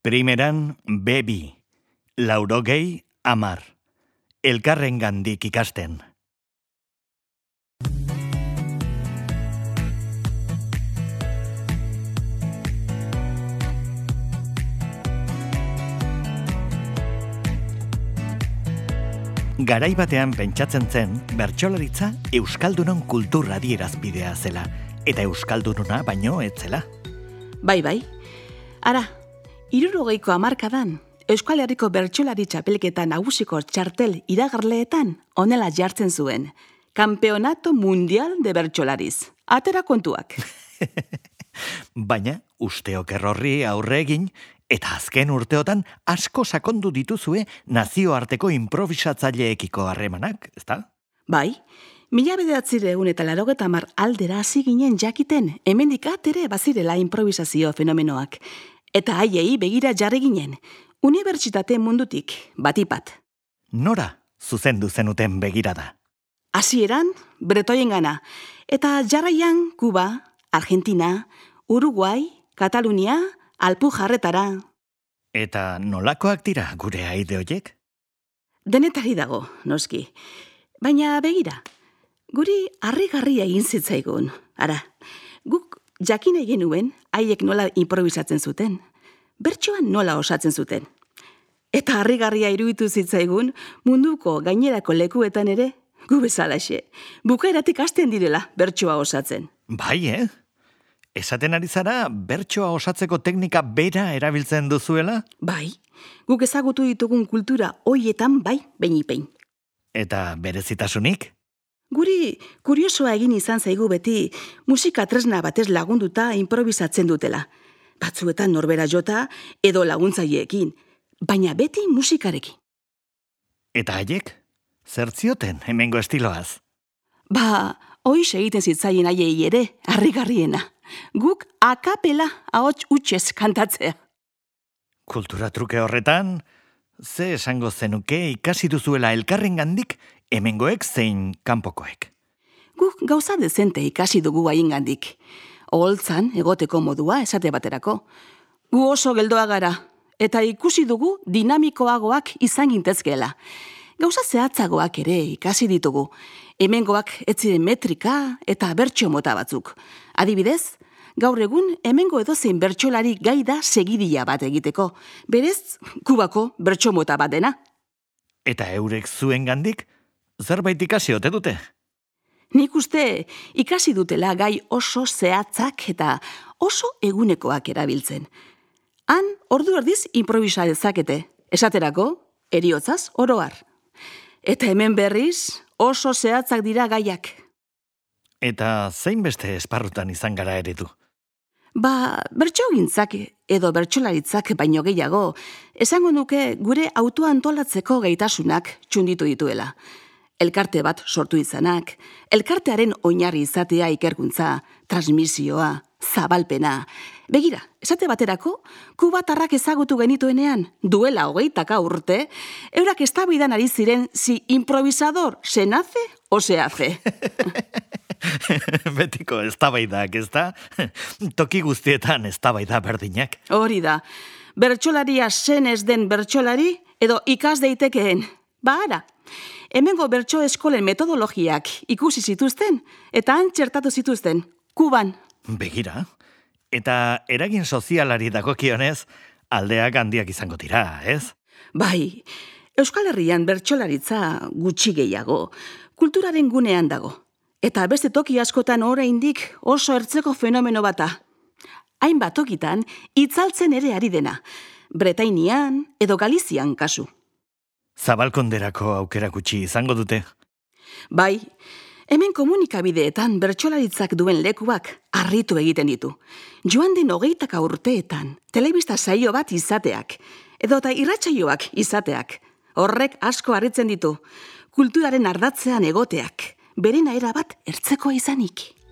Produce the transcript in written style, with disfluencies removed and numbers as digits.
Primeran, bebi, 80, elkarrengandik ikasten. Garai batean pentsatzen zen bertsolaritza euskaldunon kultura adierazpidea zela, eta euskaldunona baino ez zela. Bai. Ara, 60ko hamarkadan, Euskal Herriko bertsolari txapelketa nagusiko txartel iragarleetan honela jartzen zuen. Campeonato Mundial de Bertsolariz. Atera kontuak. Baina, usteok errorri aurre egin, eta azken urteotan asko sakondu dituzue nazioarteko improvisatzaileekiko harremanak, ezta? Bai, 1980 aldera hasi ginen jakiten, hemendik atere bazirela improvisazio fenomenoak. Eta haiei begira jarri ginen, unibertsitate mundutik, batipat. Nora zuzendu zenuten begirada? Hasieran bretoiengana, eta jarraian Kuba, Argentina, Uruguai, Katalunia, Alpujarretara. Eta nolakoak dira gure aide hoiek? Denetari dago, noski. Baina begira, guri harrigarria egin zitzaigun. Ara, guk jakin egin nuen haiek nola improvisatzen zuten, bertsoan nola osatzen zuten. Eta harrigarria iruditu zitzaigun munduko gainerako lekuetan ere, gu bezalaxe, bukaeratik hasten direla bertsoa osatzen. Bai, Esaten ari zara bertsoa osatzeko teknika bera erabiltzen duzuela? Bai, guk ezagutu ditugun kultura hoietan bai, behin. Eta berezitasunik? Guri kuriosoa egin izan zaigu beti musika tresna batez lagunduta improvisatzen dutela. Batzuetan norbera jota edo laguntzaileekin, baina beti musikarekin. Eta haiek? Zer zioten hemengo estiloaz? Hoiz egiten zitzaien haiei ere, harrigarriena. Guk akapela ahots hutsez kantatzea. Kultura truke horretan, ze esango zenuke ikasi duzuela elkarrengandik hemengoek zein kanpokoek? Guk gauza dezente ikasi dugu haiengandik. Oholtzan egoteko modua esate baterako. Gu oso geldoa gara, eta ikusi dugu dinamikoagoak izan gintezkeela. Gauza zehatzagoak ere ikasi ditugu. Hemengoak ez ziren metrika eta bertso mota batzuk. Adibidez, gaur egun hemengo edozein bertsolari gai da segidia bat egiteko. Berez, Kubako bertso mota bat dena. Eta eurek zuengandik zerbait ikasi ote dute? Nik uste ikasi dutela gai oso zehatzak eta oso egunekoak erabiltzen. Han, ordu erdiz improvisa dezakete. Esaterako, heriotzaz oroar. Eta hemen berriz, oso zehatzak dira gaiak. Eta zein beste esparrutan izan gara eredu? Bertsogintzak edo bertsolaritzak baino gehiago, esango nuke gure autoa antolatzeko gaitasunak txunditu dituela. Elkarte bat sortu izanak, elkartearen oinarri izatea ikerkuntza, transmisioa, zabalpena. Begira, esate baterako, kubatarrak ezagutu genituenean, duela 20 urte, eurak eztabaidan ari ziren si improvisador se nace o se hace. Betiko eztabaidak, ezta? Toki guztietan eztabaida berdinak. Hori da, bertsolaria zen ez den bertsolari edo ikas daitekeen. Ara, hemengo bertso eskolen metodologiak ikusi zituzten eta han txertatu zituzten, Kuban. Begira, eta eragin sozialari dagokionez, aldeak handiak izango dira, ez? Bai, Euskal Herrian bertsolaritza gutxi gehiago, kulturaren gunean dago. Eta beste toki askotan oraindik oso ertzeko fenomeno bata. Hainbat tokitan itzaltzen ere ari dena, Bretainian edo Galizian kasu. Zabalkonderako aukera gutxi izango dute? Bai, hemen komunikabideetan bertsolaritzak duen lekuak harritu egiten ditu. Joan den 20 urteetan, telebista saio bat izateak, edota irratsaioak izateak. Horrek asko harritzen ditu, kulturaren ardatzean egoteak, berena erabat ertzekoa izanik.